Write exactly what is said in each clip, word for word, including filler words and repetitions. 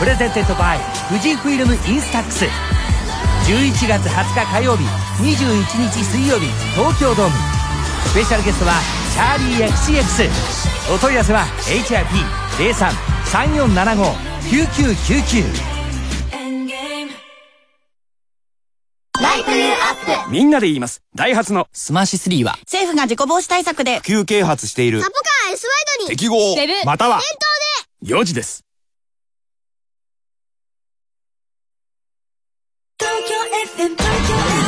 プレゼンテッドバイ富士フイルムインスタックス。じゅういちがつはつか火曜日、にじゅういちにち水曜日、東京ドーム。スペシャルゲストはチャーリー エックスシーエックス。 お問い合わせは エイチアイピーゼロさん さんよんななご きゅうきゅうきゅうきゅう。 ライフアップ。 みんなで言います。ダイハツのスマーシスリーは政府が事故防止対策で普及啓発しているサポカー S ワイドに適合セブまたは店頭でよじです。 東京 エフエム 東京 エフエム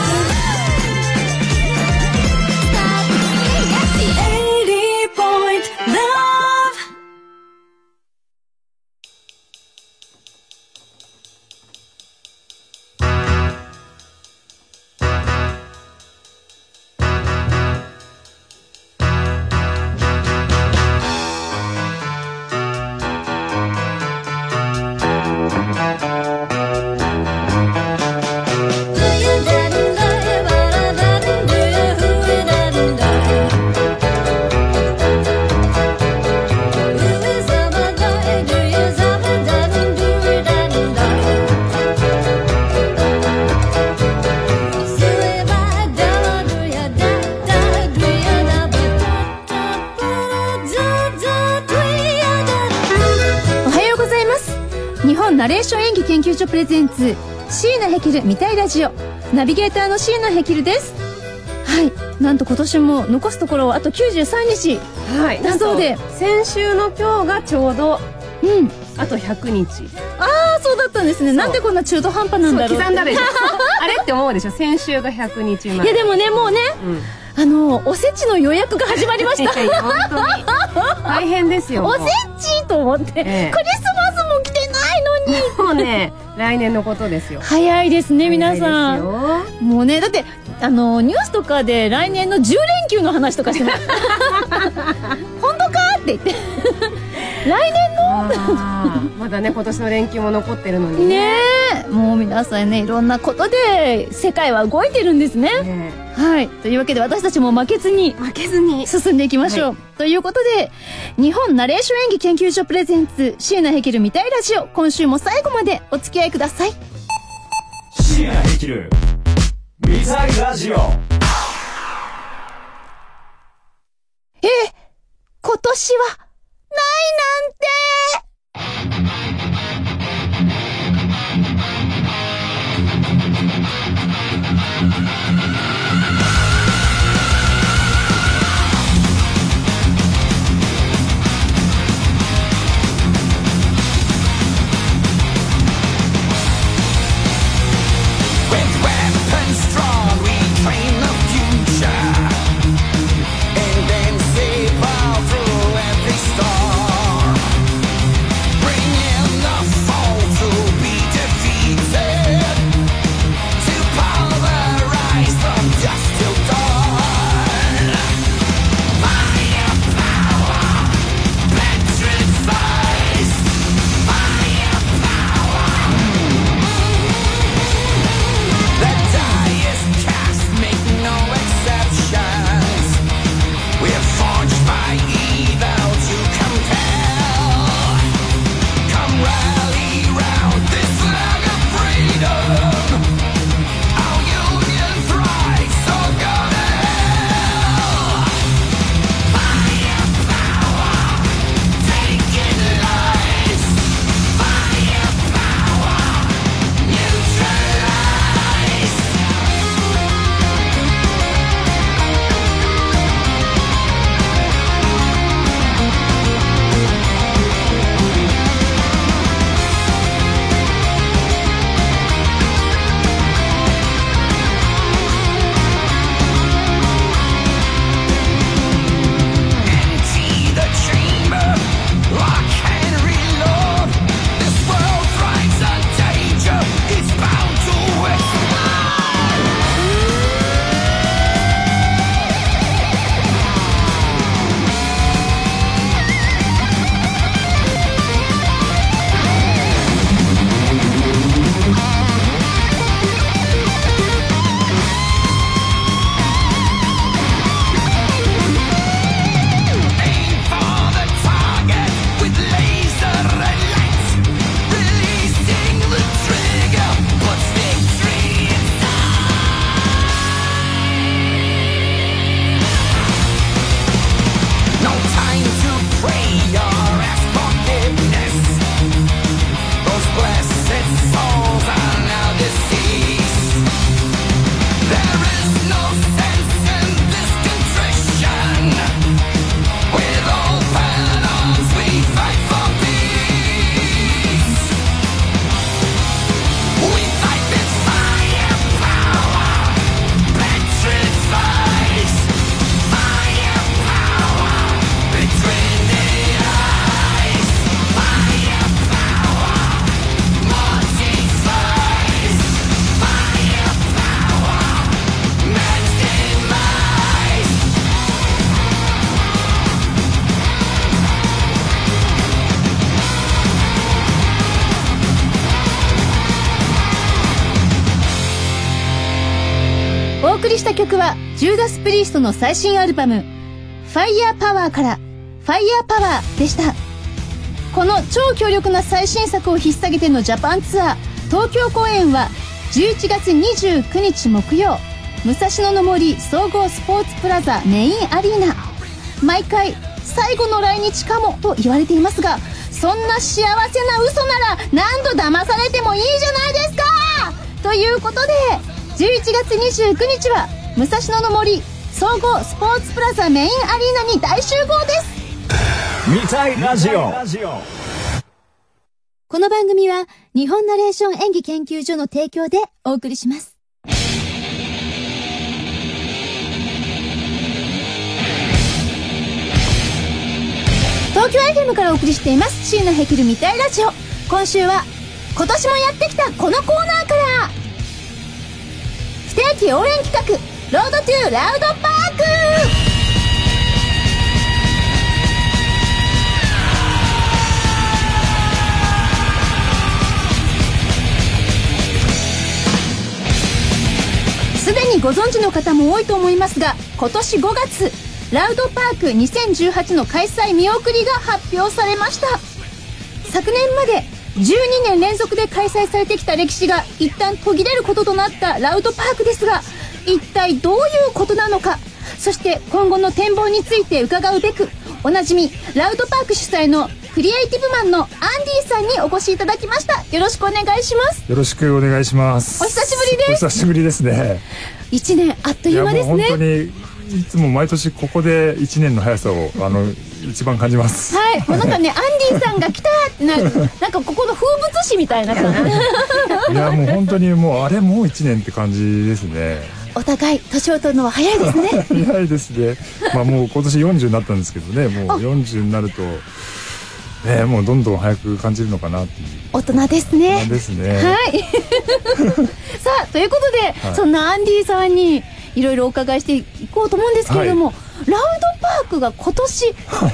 ナレーション演技研究所プレゼンツ椎名ヘキル見たいラジオ、ナビゲーターの椎名ヘキルです。はい、なんと今年も残すところあときゅうじゅうさんにち、はい、だそうで、 先週の今日がちょうど、うん、あとひゃくにち。 ああ、そうだったんですね。なんでこんな中途半端なんだろう。 刻んだでしょあれって思うでしょ。先週がひゃくにちまえ。 いやでもね、もうね、うん、あのおせちの予約が始まりましたいや本当に大変ですよ。 おせちと思って、ええ、クリスマスも来てないのにもうね、来年のことですよ。 早いですね、皆さん。もうね、だってあのニュースとかで来年のじゅうれんきゅうの話とかしてます本当かって言って来年のまだね、今年の連休も残ってるのにね。 ねえ、もう皆さんね、いろんなことで世界は動いてるんですね。ね、はい、というわけで私たちも負けずに負けずに進んでいきましょう、はい、ということで、日本ナレーション演技研究所プレゼンツ椎名ヘキル見たいラジオ、今週も最後までお付き合いください。 椎名ヘキル見たいラジオ。 え、今年はないなんて。 Just till dawn. りした曲はジューダス・プリーストの最新アルバムファイヤーパワーからファイヤーパワーでした。この超強力な最新作を引っ提げてのジャパンツアー東京公演はじゅういちがつにじゅうくにち木曜、武蔵野の森総合スポーツプラザメインアリーナ。毎回最後の来日かもと言われていますが、そんな幸せな嘘なら何度騙されてもいいじゃないですか。ということでじゅういちがつにじゅうくにちは武蔵野の森総合スポーツプラザメインアリーナに大集合です。 見たいラジオ。 この番組は日本ナレーション演技研究所の提供でお送りします。東京 エフエム からお送りしています椎名ヘキル見たいラジオ。今週は今年もやってきたこのコーナーから、不定期応援企画ロードトゥーラウドパーク。すでにご存知の方も多いと思いますが、今年ごがつラウドパークにせんじゅうはちの開催見送りが発表されました。昨年までじゅうにねん連続で開催されてきた歴史が一旦途切れることとなったラウドパークですが、一体どういうことなのか、そして今後の展望について伺うべく、おなじみラウドパーク主催のクリエイティブマンのアンディさんにお越しいただきました。よろしくお願いします。 よろしくお願いします。 お久しぶりです。 お久しぶりですね。 いちねんあっという間ですね。 いやもう本当にいつも毎年ここでいちねんの速さをあの一番感じます。 はい、もうなんかねアンディさんが来たってななんかここの風物詩みたいな感じ。 いやもう本当にもうあれもういちねんって感じですね。 お互い年を取るのは早いですね。 早いですね。まあもう今年よんじゅうになったんですけどね、もうよんじゅうになるとね、もうどんどん早く感じるのかなっていう。 大人ですね。 大人ですね。 はい。さあということで、はい、そんなアンディさんにいろいろお伺いしていこうと思うんですけれども、はい、ラウドパークが今年、はい、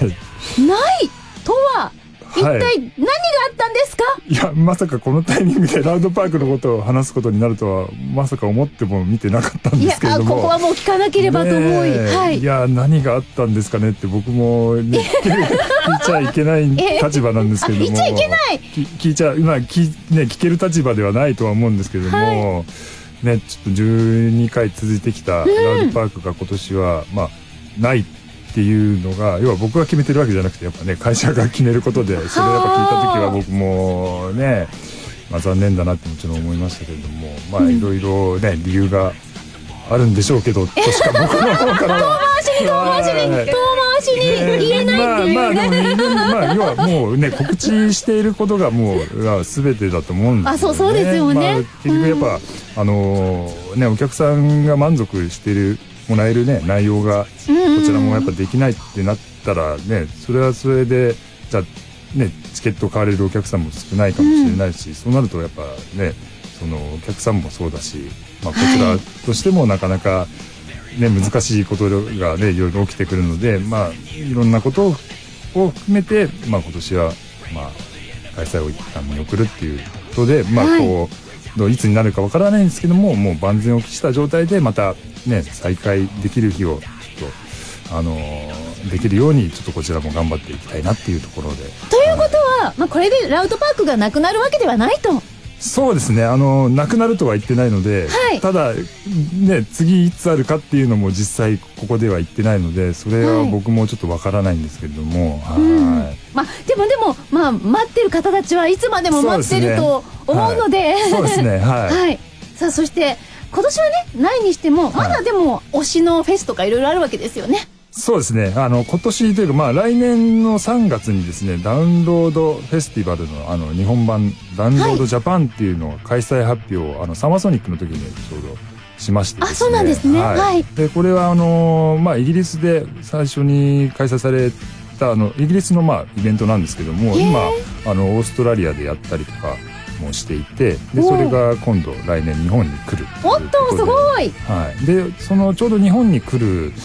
ないとは一体何があったんですか？ いやまさかこのタイミングでラウドパークのことを話すことになるとはまさか思っても見てなかったんですけれども、 いやここはもう聞かなければと思い、はい、 いや何があったんですかねって僕も、ね、聞いちゃいけない立場なんですけれども、 言っちゃいけない聞いちゃまあ聞、ね、聞ける立場ではないとは思うんですけれども、はいね、ちょっとじゅうにかい続いてきたラウドパークが今年は、まあ、ないっていうのが、要は僕が決めてるわけじゃなくてやっぱね会社が決めることで、それをやっぱ聞いた時は僕もね、まあ、残念だなってもちろん思いましたけれども、まあいろいろね理由があるんでしょうけどとしか僕の方からは遠回しに遠回しに遠回しに言えないっていう、 まあまあでも、まあ、要はもうね告知していることがもう全てだと思うんですよね。 あ、そうそうですよね。 まあ、結局やっぱ、うん、あのねお客さんが満足してるもらえるね内容がこちらもやっぱできないってなったらね、それはそれでじゃあねチケットを買われるお客さんも少ないかもしれないし、うん、そうなるとやっぱねそのお客さんもそうだし、まあ、こちらとしてもなかなかね難しいことがねいろいろ起きてくるので、まあいろんなことを含めて、まあ、今年はまあ開催を一旦見送るっていうことで、まあこう、はい、いつになるかわからないんですけども、もう万全を期した状態でまたね再開できる日をちょっとあのー、できるようにちょっとこちらも頑張っていきたいなっていうところで。 ということは、まあ、これでラウドパークがなくなるわけではないと。 そうですね、あのなくなるとは言ってないので、はい、ただね次いつあるかっていうのも実際ここでは言ってないので、それは僕もちょっとわからないんですけれども、はい、はい、 まあでもでもまあ待ってる方たちはいつまでも待ってると思うので、 そうですね、はい、 はい、さあそして今年はねないにしてもまだでも推しのフェスとかいろいろあるわけですよね。 そうですね、あの今年というか、まあ、来年のさんがつにですねダウンロードフェスティバル の, あの日本版ダウンロードジャパンっていうのを開催発表を、はい、あのサマーソニックの時にちょうどしましてですね。 あ、そうなんですね、はいはい、 でこれはあの、まあ、イギリスで最初に開催されたあのイギリスの、まあ、イベントなんですけども、今あのオーストラリアでやったりとかもしていて、でそれが今度来年日本に来る。 おっとすごい、 はい、でそのちょうど日本に来る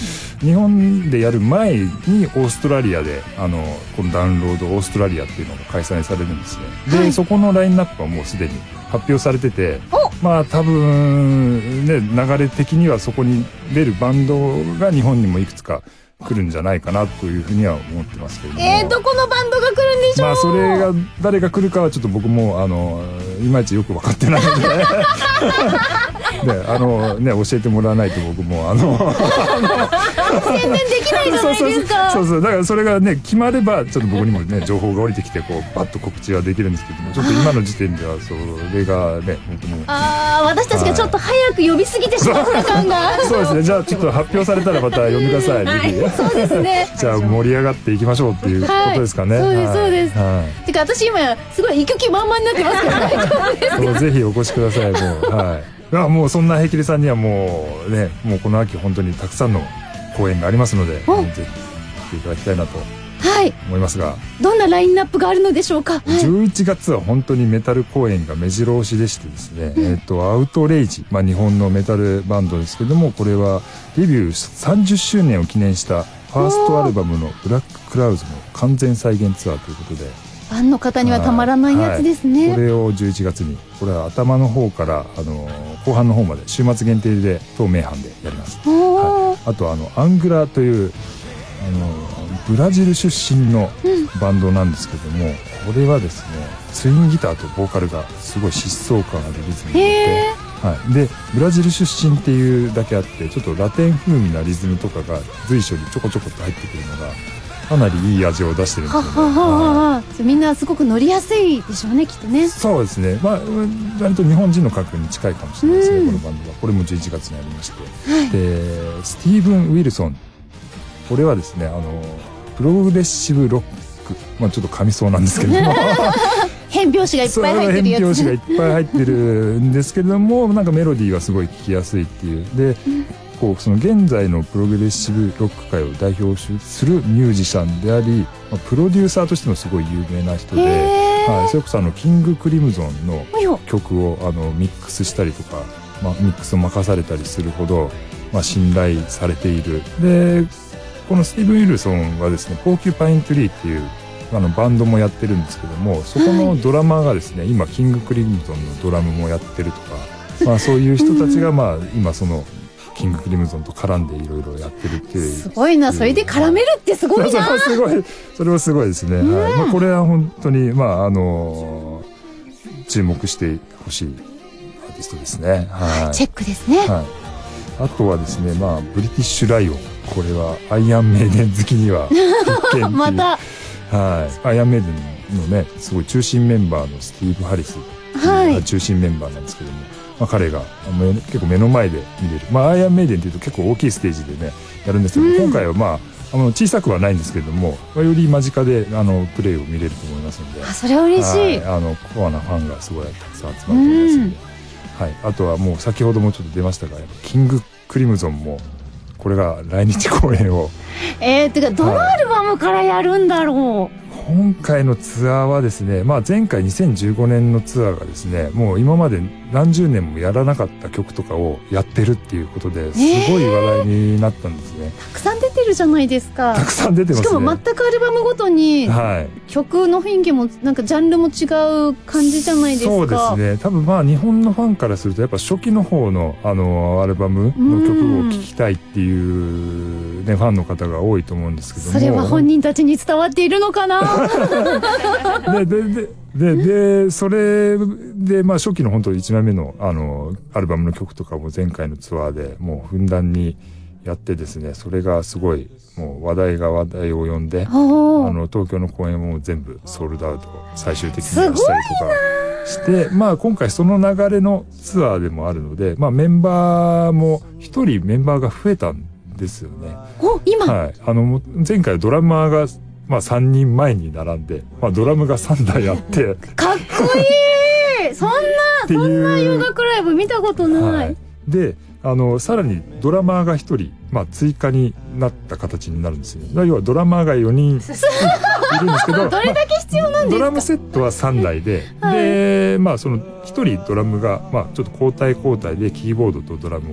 日本でやる前にオーストラリアであのこのダウンロードオーストラリアっていうのが開催されるんですね。で、はい、そこのラインナップはもうすでに発表されてて、まあ多分ね流れ的にはそこに出るバンドが日本にもいくつか来るんじゃないかなというふうには思ってますけれども、 えー、どこのバンドが来るんでしょう。 まあそれが誰が来るかはちょっと僕もあのいまいちよく分かってないのでであのね教えてもらわないと僕もあの宣伝できないじゃないですか。 そうそうそうそうだからそれがね決まればちょっと僕にもね情報が降りてきてこうバッと告知はできるんですけども、ちょっと今の時点ではそれがね僕もああ私たちがちょっと早く呼びすぎてしまった感がそうですね。じゃあちょっと発表されたらまた呼んでください、 はい、ぜひそうですねじゃあ盛り上がっていきましょうっていうことですかね。 はい、そうですそうです、 はい、 てか私今すごい行く気満々になってますけど大丈夫ですか。 もうぜひお越しください。もうはいあもうそんなヘキレさんにはもうねもうこの秋本当にたくさんの公演がありますので、ぜひ来ていただきたいなと思いますが、はい、 どんなラインナップがあるのでしょうか。 じゅういちがつは本当にメタル公演が目白押しでしてですね、うん、えっとアウトレイジ、まあ、日本のメタルバンドですけども、これはデビューさんじゅっしゅうねんを記念したファーストアルバムのブラッククラウズの完全再現ツアーということで、 ファンの方にはたまらないやつですね、 はいはい、これをじゅういちがつにこれは頭の方からあの後半の方まで週末限定で当名阪でやります、はい、あとあのアングラーというあのブラジル出身のバンドなんですけども、うん、これはですねツインギターとボーカルがすごい疾走感あるリズムで、はい、でブラジル出身っていうだけあってちょっとラテン風味なリズムとかが随所にちょこちょこっと入ってくるのがかなりいい味を出してるんですよね。ははははみんなすごく乗りやすいでしょうねきっとね。 そうですね、まあ割と日本人の感覚に近いかもしれないですね、うん、このバンドは。これもじゅういちがつにありまして、はい、でスティーブン・ウィルソン、これはですねあのプログレッシブロック、まあ、ちょっと噛みそうなんですけども変拍子がいっぱい入ってるやつ、 変拍子がいっぱい入ってるんですけどもなんかメロディーはすごい聴きやすいっていうで、うんこうその現在のプログレッシブロック界を代表するミュージシャンであり、まあ、プロデューサーとしてもすごい有名な人で、はい、それこそあのキング・クリムゾンの曲をあのミックスしたりとか、まあ、ミックスを任されたりするほど、まあ、信頼されている。でこのスティーブン・ウィルソンはですねポーキュパイン・トゥリーっていうあのバンドもやってるんですけども、そこのドラマーがですね、はい、今キング・クリムゾンのドラムもやってるとか、まあ、そういう人たちがまあ今そのキング・クリムゾンと絡んでいろいろやってるっていう。 すごいな、それで絡めるってすごいな。 すごい、それはすごいですね、うんはいまあ、これは本当にまああのー、注目してほしいアーティストですね、はい、 チェックですね、 はい、あとはですねまあブリティッシュ・ライオン、これはアイアンメイデン好きには必見っていうまた、 はい、アイアンメイデンのねすごい中心メンバーのスティーブ・ハリス、はい、中心メンバーなんですけども、まあ、彼が結構目の前で見れる、まあ、アイアンメイデンっていうと結構大きいステージでねやるんですけど、うん、今回はまああの小さくはないんですけれども、まあ、より間近であのプレーを見れると思いますので、 あそれは嬉しい、 あのコアなファンがすごいたくさん集まると思いますので、うんはい、あとはもう先ほどもちょっと出ましたがキング・クリムゾンもこれが来日公演をえー、てかどのアルバムからやるんだろう、はい今回のツアーはですね、まあ、前回にせんじゅうごねんのツアーがですねもう今まで何十年もやらなかった曲とかをやってるっていうことですごい話題になったんですね、えー、たくさん出てるじゃないですか。 たくさん出てますね。 しかも全くアルバムごとに曲の雰囲気もなんかジャンルも違う感じじゃないですか。 そうですね、多分まあ日本のファンからするとやっぱ初期の方のあのアルバムの曲を聴きたいっていうねファンの方が多いと思うんですけども、 それは本人たちに伝わっているのかなでででででそれでまあ初期の本当いちまいめのあのアルバムの曲とかも前回のツアーでもうふんだんにやってですね、それがすごいもう話題が話題を呼んで、あの東京の公演も全部ソールドアウト最終的にしたりとかして、まあ今回その流れのツアーでもあるので、まあメンバーも一人メンバーが増えたんですよね。 お今、 はい、あの前回ドラマーがまあさんにんまえに並んで、まあ、ドラムがさんだいあってかっこいいそんなそんな洋楽ライブ見たことない、はい、であのさらにドラマーがひとり、まあ、追加になった形になるんですよ。要はドラマーがよにんいるんですけどどれだけ必要なんですか、まあ、 ドラムセットはさんだいで、はい、でまあそのひとりドラムが、まあ、ちょっと交代交代でキーボードとドラムを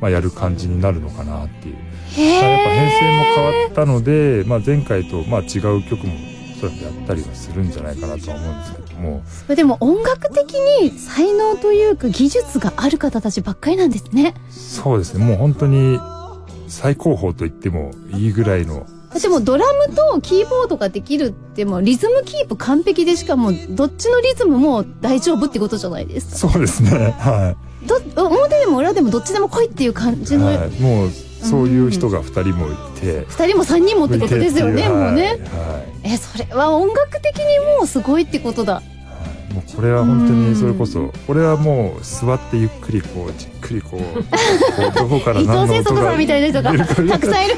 まあ、やる感じになるのかなっていう。 へやっぱ編成も変わーったので、まあ、前回とまあ違う曲もおそらくやったりはするんじゃないかなとは思うんですけども。 でも音楽的に才能というか技術がある方たちばっかりなんですね。 そうですね、もう本当に最高峰と言ってもいいぐらいの。 でもドラムとキーボードができるってもうリズムキープ完璧で、しかもどっちのリズムも大丈夫ってことじゃないですか。 そうですね、はい、 ど表でも裏でもどっちでも来いっていう感じの、 はい、もうそういう人がふたりもいて、 ふたりもさんにんもってことですよね、もうね、 はいはい、 えそれは音楽的にもうすごいってことだ。 もうこれは本当にそれこそ、これはもう座ってゆっくりこうじっくりこうこうどこから何の音が伊藤聖子さんみたいな人がたくさんいる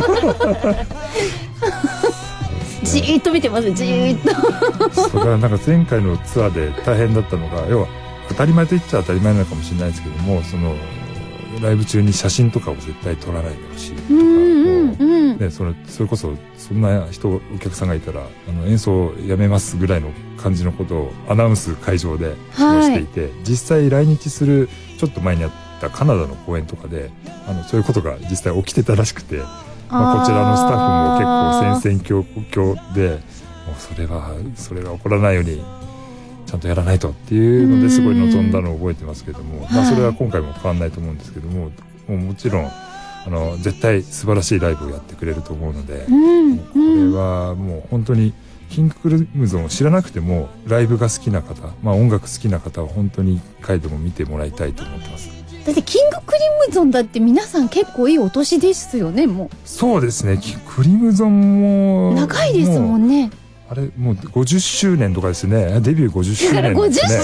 じーっと見てますじーっとそれはなんか前回のツアーで大変だったのが、要は当たり前と言っちゃ当たり前なのかもしれないですけども、そのライブ中に写真とかを絶対撮らないでほしいとか、 うんうんうん、 ね、それそれこそそんな人お客さんがいたらあの演奏をやめますぐらいの感じのことをアナウンス会場でしていて、はい、実際来日するちょっと前にあったカナダの公演とかであのそういうことが実際起きてたらしくて、まあ、こちらのスタッフも結構戦々恐々で、もうそれはそれが起こらないようにちゃんとやらないとっていうのですごい望んだのを覚えてますけども、まあ、それは今回も変わんないと思うんですけども、もうもちろんあの絶対素晴らしいライブをやってくれると思うので、うん、これはもう本当にキングクリムゾンを知らなくてもライブが好きな方、まあ、音楽好きな方は本当に一回でも見てもらいたいと思ってます。 だってキングクリムゾンだって皆さん結構いいお年ですよね。もうそうですね、クリムゾンも長いですもんね。 あれもうごじゅっしゅうねんとかですね。デビューごじゅっしゅうねんなんですね。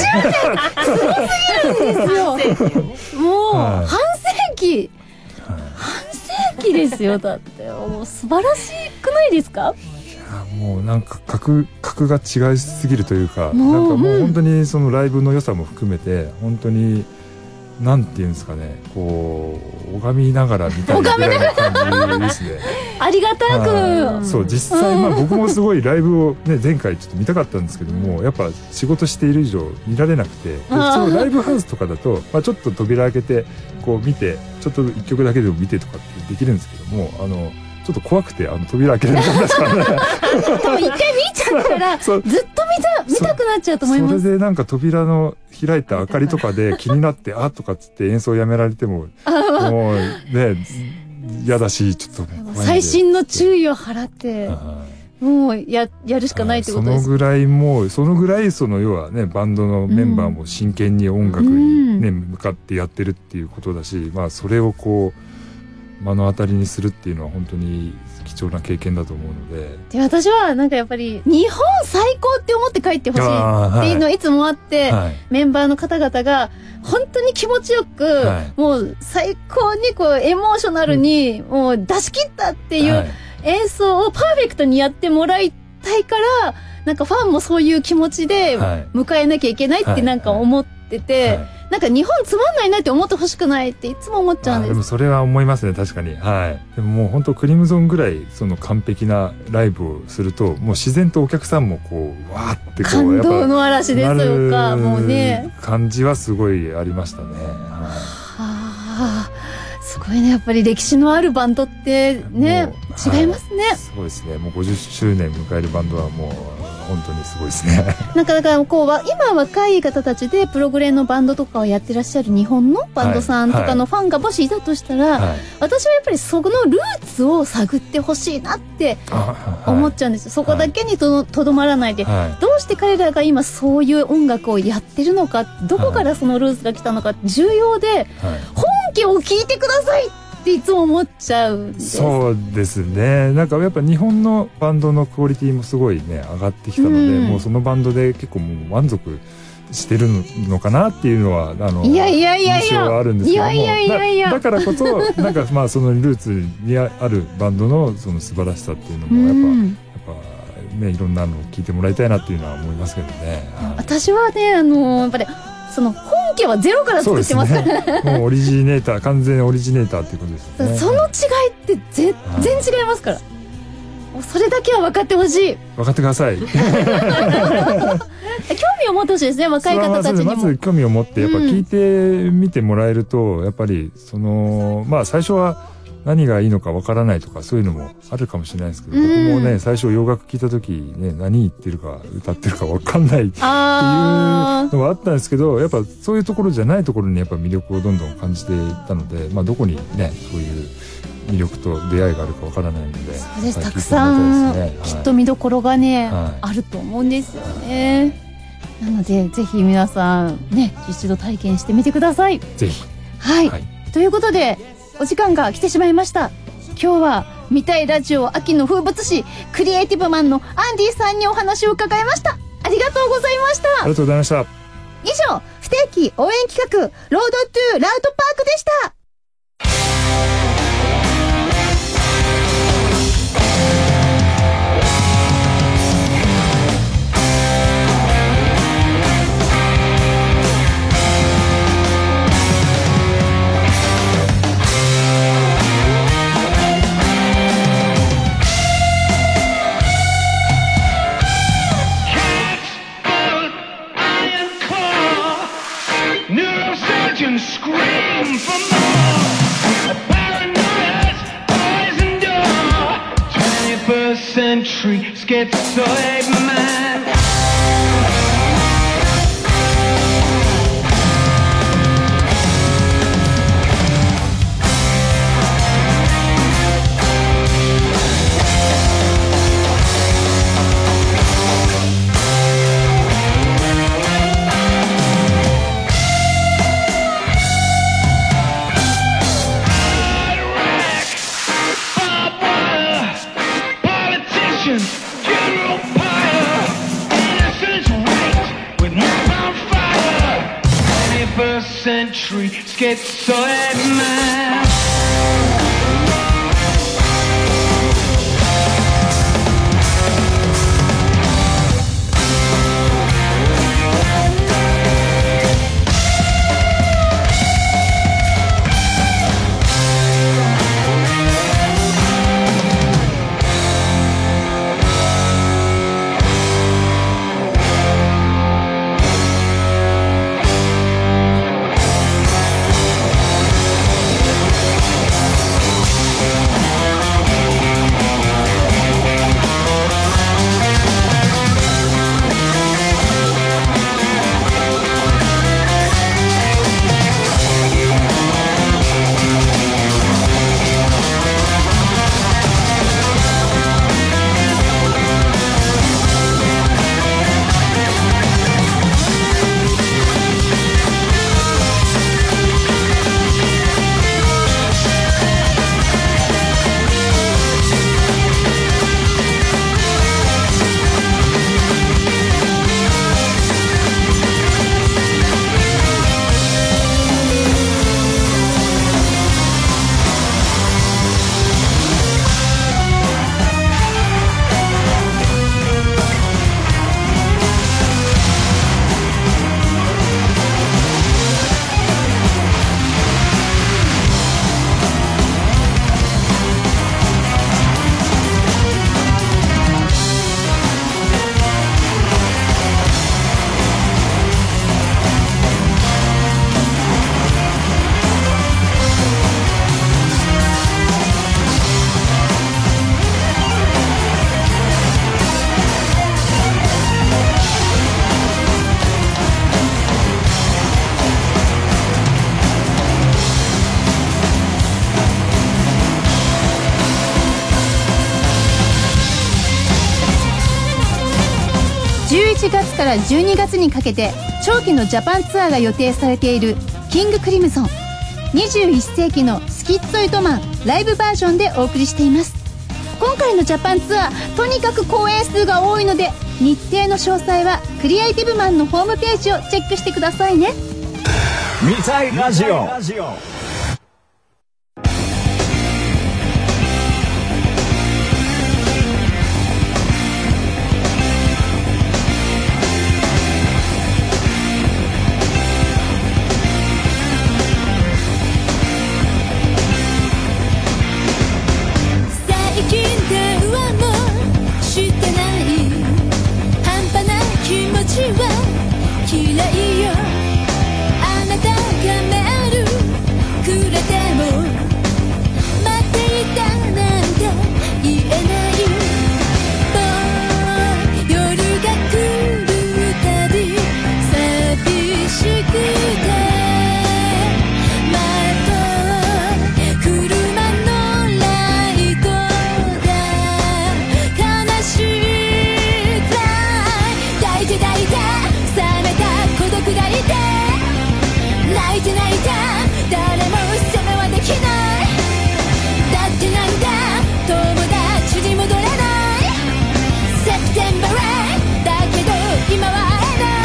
ごじゅっしゅうねんすごすぎるんですよもう、はい、半世紀、はい、半世紀ですよ。だってもう素晴らしくないですか。 いやもうなんか格格が違いすぎるというか、なんかもう本当にそのライブの良さも含めて本当になんていうんですかね、こう拝みながらみたいなぐらいの感じですねありがたく。 そう実際まあ僕もすごいライブをね前回ちょっと見たかったんですけども、やっぱ仕事している以上見られなくて、普通ライブハウスとかだと、まあ、ちょっと扉開けてこう見てちょっと一曲だけでも見てとかってできるんですけども、あのちょっと怖くてあの扉開けられなかったですからねでも一回見ちゃったらずっと見た見たくなっちゃうと思います。 それでなんか扉の開いた明かりとかで気になってあとかっつって演奏やめられてももうね嫌だし、ちょっと怖いんで細心の注意を払ってもう や, やるしかないってことです。 そのぐらいもうそのぐらいその要はねバンドのメンバーも真剣に音楽に、ねうん、向かってやってるっていうことだし、まあそれをこう目の当たりにするっていうのは本当に貴重な経験だと思うので、 で私はなんかやっぱり日本最高って思って帰ってほしいっていうのいつもあって、はい、メンバーの方々が本当に気持ちよく、はい、もう最高にこうエモーショナルにもう出し切ったっていう演奏をパーフェクトにやってもらいたいから、なんかファンもそういう気持ちで迎えなきゃいけないってなんか思ってて、はいはいはい、なんか日本つまんないなって思ってほしくないっていつも思っちゃうんです。 でもそれは思いますね、確かに。はい。でももう本当クリムゾンぐらいその完璧なライブをすると、もう自然とお客さんもこうわーってこう感動の嵐ですよか、もうね。 感じはすごいありましたね。はい。はあ、すごいね、やっぱり歴史のあるバンドってね、違いますね。 そうですね。もうごじゅっしゅうねん迎えるバンドはもう本当にすごいですね。 なんかだからこう今若い方たちでプログレのバンドとかをやってらっしゃる日本のバンドさんとかのファンがもしいたとしたら、はいはい、私はやっぱりそのルーツを探ってほしいなって思っちゃうんですよ。そこだけにと ど, とどまらないで、はい、どうして彼らが今そういう音楽をやってるのか、どこからそのルーツが来たのか重要で、はい、本家を聞いてくださいっていつも思っちゃうんです。 そうですね。なんかやっぱ日本のバンドのクオリティもすごいね上がってきたので、うん、もうそのバンドで結構もう満足してるのかなっていうのはあのいやいやいやいや印象はあるんですけども、いやいやいやいや だ, だからこそなんかまあそのルーツにあるバンドのその素晴らしさっていうのもやっぱ、うん、やっぱねいろんなのを聞いてもらいたいなっていうのは思いますけどね。 私はねあのやっぱりその本家はゼロから作ってますから、 ね、もうオリジネーター完全オリジネーターっていうことですよね。 その違いって全然違いますから、はそれだけは分かってほしい。 分かってください。 興味を持ってほしいですね、若い方たちにも。 まず興味を持ってやっぱ聞いてみてもらえると、やっぱりそのまあ最初は何がいいのかわからないとかそういうのもあるかもしれないですけど、僕もね最初洋楽聞いた時ね、何言ってるか歌ってるかわかんないっていうのはあったんですけど、やっぱそういうところじゃないところにやっぱ魅力をどんどん感じていったので、まあどこにねそういう魅力と出会いがあるかわからないので、 そうです、たくさん、はい、きっと見どころがね、はい、あると思うんですよね。なのでぜひ皆さんね一度体験してみてください。 ぜひ。 はい、はい、ということでお時間が来てしまいました。今日は見たいラジオ秋の風物詩クリエイティブマンのアンディさんにお話を伺いました。ありがとうございました。 ありがとうございました。 以上、不定期応援企画ロードトゥーラウトパークでした。 Scream for more. Paranoia's poison door. twenty-first century schizoid man. General fire, innocence raped with napalm fire. twenty-first century schizoid man. じゅういちがつからじゅうにがつにかけて長期のジャパンツアーが予定されているキングクリムゾン。にじゅういっせいきのスキッツォイドマンライブバージョンでお送りしています。今回のジャパンツアーとにかく公演数が多いので、日程の詳細はクリエイティブマンのホームページをチェックしてくださいね。 見たいラジオ。 最近電話もよあなたがメールくれても待っていたなんて言えない夜が来るたび寂しくてまた車のライトが悲しいくらい抱いて抱いて冷めた孤独がいて泣いて泣いて誰も責めはできないだってなんだ友達に戻れないセプテンバーレインだけど今は会え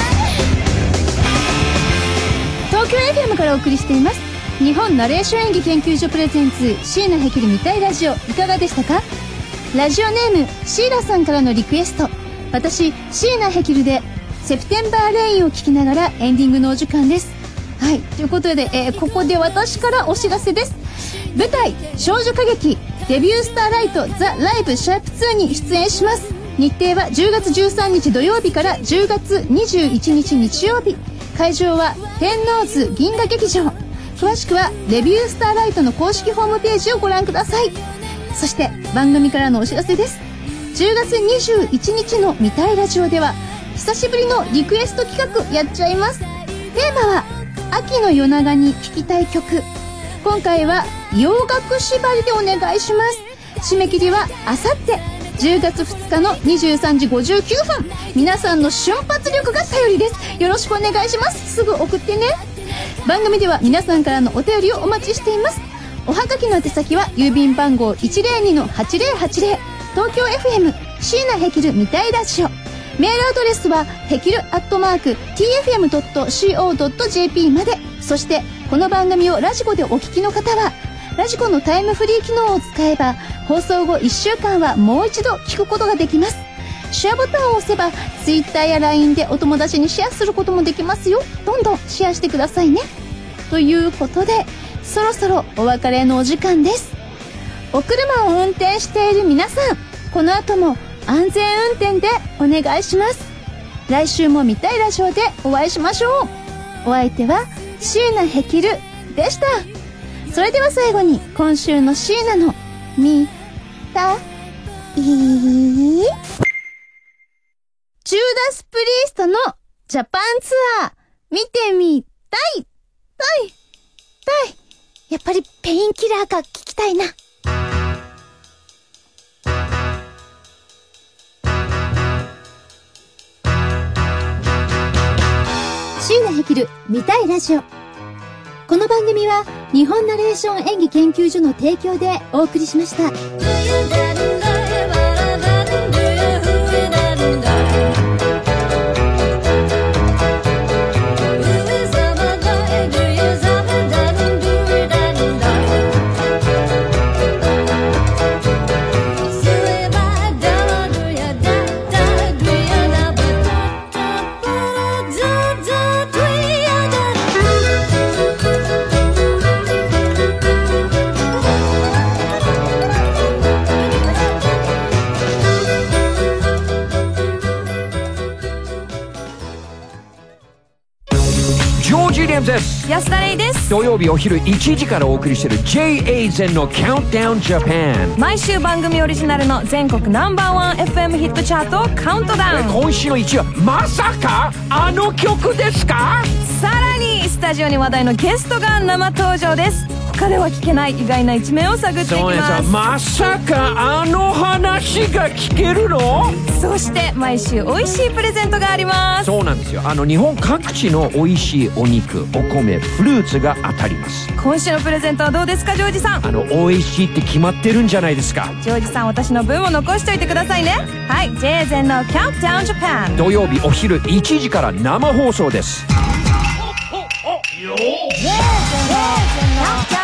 ない東京 エフエム からお送りしています日本ナレーション演技研究所プレゼンツ椎名ヘキル見たいラジオ、いかがでしたか。ラジオネームシーラさんからのリクエスト、私椎名ヘキルでセプテンバーレインを聞きながらエンディングのお時間です。はい、ということで、えー、ここで私からお知らせです。舞台少女歌劇デビュースターライトザ・ライブシャープツーに出演します。日程はじゅうがつじゅうさんにち土曜日からじゅうがつにじゅういちにち日曜日、会場は天王洲銀河劇場。詳しくはデビュースターライトの公式ホームページをご覧ください。そして番組からのお知らせです。じゅうがつにじゅういちにちの見たいラジオでは久しぶりのリクエスト企画やっちゃいます。テーマは秋の夜長に聴きたい曲。今回は洋楽縛りでお願いします。締め切りはあさってじゅうがつふつかのにじゅうさんじごじゅうきゅうふん。皆さんの瞬発力が頼りです。よろしくお願いします。すぐ送ってね。番組では皆さんからのお便りをお待ちしています。おはがきの宛先は郵便番号 いちまるにのはちまるはちまる 東京 エフエム 椎名ヘキル見たいラジオ。メールアドレスはヘキルアットマーク ティーエフエムドットコードットジェーピー まで。そしてこの番組をラジコでお聞きの方はラジコのタイムフリー機能を使えば放送後いっしゅうかんはもう一度聞くことができます。シェアボタンを押せば Twitter や ライン でお友達にシェアすることもできますよ。どんどんシェアしてくださいね。ということでそろそろお別れのお時間です。お車を運転している皆さん、この後も安全運転でお願いします。来週も見たいラジオでお会いしましょう。お相手は椎名ヘキルでした。それでは最後に今週の椎名の見たいジューダスプリーストのジャパンツアー見てみたいたいたい。やっぱりペインキラーが聞きたいな。椎名ヘキル見たいラジオ。この番組は日本ナレーション演技研究所の提供でお送りしました。 安田レイです。 土曜日お昼いちじからお送りしている ジェイエーゼン の Countdown Japan。 毎週番組オリジナルの全国ナンバーワン エフエム ヒットチャートをカウントダウン。 今週のいちいはまさかあの曲ですか。 さらにスタジオに話題のゲストが生登場です。他では聞けない意外な一面を探っていきます。 まさかあの話が聞けるの。 そして毎週美味しいプレゼントがあります。 そうなんですよ。あの日本各地の美味しいお肉、お米、フルーツが当たります。 今週のプレゼントはどうですかジョージさん。 あの美味しいって決まってるんじゃないですか。 ジョージさん、私の分も残しておいてくださいね。はい、ジェイゼンの Countdown Japan 土曜日お昼いちじから生放送です。 ジェイゼンの Countdown